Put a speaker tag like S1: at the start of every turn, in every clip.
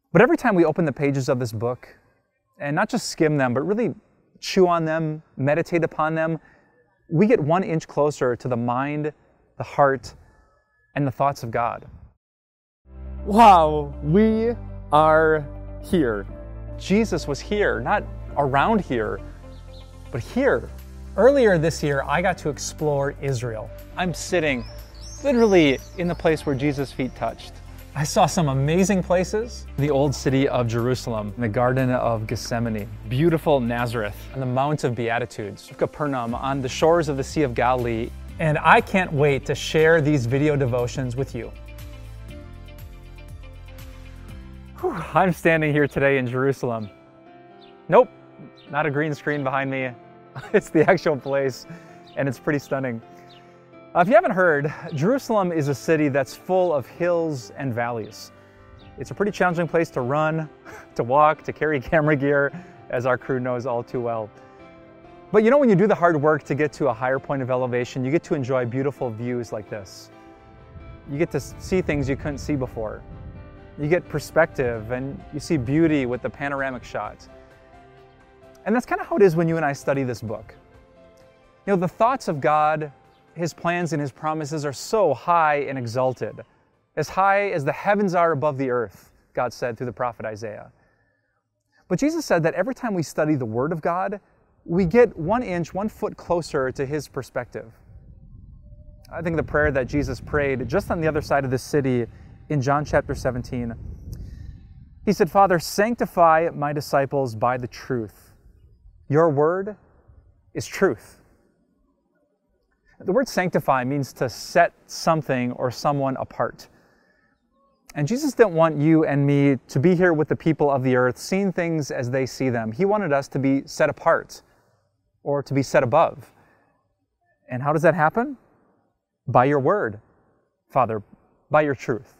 S1: But every time we open the pages of this book, and not just skim them, but really chew on them, meditate upon them, we get 1 inch closer to the mind, the heart, and the thoughts of God. Wow, we are here. Jesus was here, not around here, but here.
S2: Earlier this year, I got to explore Israel.
S1: I'm sitting literally in the place where Jesus' feet touched.
S2: I saw some amazing places.
S1: The old city of Jerusalem, the Garden of Gethsemane, beautiful Nazareth, and the Mount of Beatitudes, Capernaum, on the shores of the Sea of Galilee.
S2: And I can't wait to share these video devotions with you.
S1: I'm standing here today in Jerusalem. Nope, not a green screen behind me. It's the actual place, and it's pretty stunning. If you haven't heard, Jerusalem is a city that's full of hills and valleys. It's a pretty challenging place to run, to walk, to carry camera gear, as our crew knows all too well. But you know, when you do the hard work to get to a higher point of elevation, you get to enjoy beautiful views like this. You get to see things you couldn't see before. You get perspective and you see beauty with the panoramic shot. And that's kind of how it is when you and I study this book. You know, the thoughts of God, His plans and His promises are so high and exalted, as high as the heavens are above the earth, God said through the prophet Isaiah. But Jesus said that every time we study the Word of God, we get 1 inch, 1 foot closer to His perspective. I think the prayer that Jesus prayed just on the other side of this city in John chapter 17, He said, "Father, sanctify my disciples by the truth. Your word is truth." The word sanctify means to set something or someone apart. And Jesus didn't want you and me to be here with the people of the earth, seeing things as they see them. He wanted us to be set apart or to be set above. And how does that happen? By your word, Father, by your truth.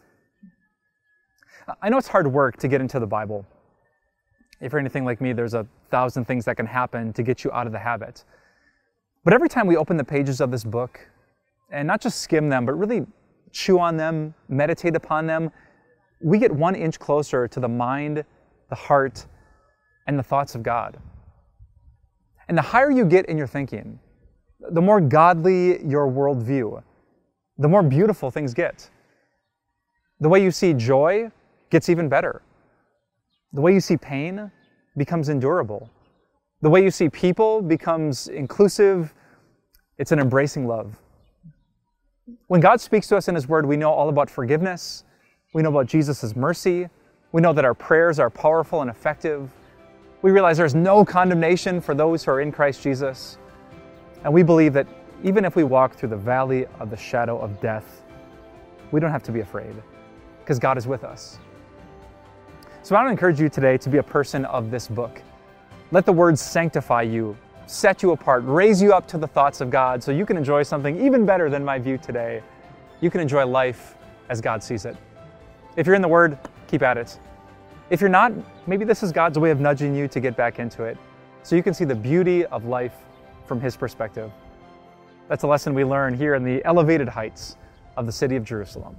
S1: I know it's hard work to get into the Bible. If you're anything like me, there's 1,000 things that can happen to get you out of the habit. But every time we open the pages of this book, and not just skim them, but really chew on them, meditate upon them, we get 1 inch closer to the mind, the heart, and the thoughts of God. And the higher you get in your thinking, the more godly your worldview, the more beautiful things get. The way you see joy gets even better. The way you see pain becomes endurable. The way you see people becomes inclusive. It's an embracing love. When God speaks to us in His Word, we know all about forgiveness. We know about Jesus' mercy. We know that our prayers are powerful and effective. We realize there's no condemnation for those who are in Christ Jesus. And we believe that even if we walk through the valley of the shadow of death, we don't have to be afraid, because God is with us. So I want to encourage you today to be a person of this book. Let the words sanctify you, set you apart, raise you up to the thoughts of God so you can enjoy something even better than my view today. You can enjoy life as God sees it. If you're in the Word, keep at it. If you're not, maybe this is God's way of nudging you to get back into it so you can see the beauty of life from His perspective. That's a lesson we learn here in the elevated heights of the city of Jerusalem.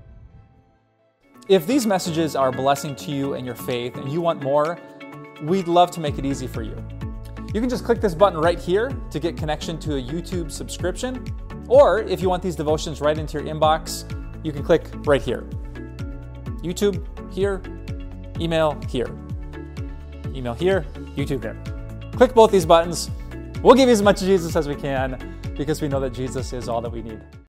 S2: If these messages are a blessing to you and your faith and you want more, we'd love to make it easy for you. You can just click this button right here to get connection to a YouTube subscription. Or if you want these devotions right into your inbox, you can click right here. YouTube here, email here. Email here, YouTube there. Click both these buttons. We'll give you as much Jesus as we can because we know that Jesus is all that we need.